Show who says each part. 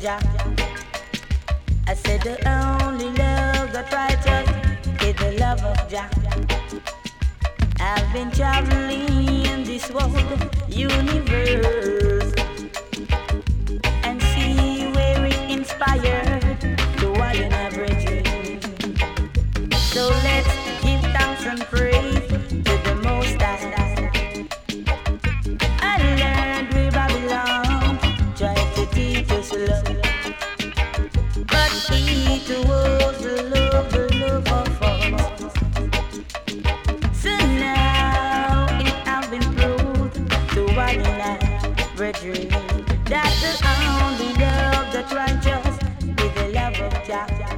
Speaker 1: Jah. I said the only love that righteous is the love of Jah. I've been traveling in this world universe and see where it inspired the one in every dream. So let's give thanks and praise to the Most High. I learned we Babylon tried to teach us love, but he towards the love of us. So now it have been proved to one in every dream that the only love that righteous is the love of Jah.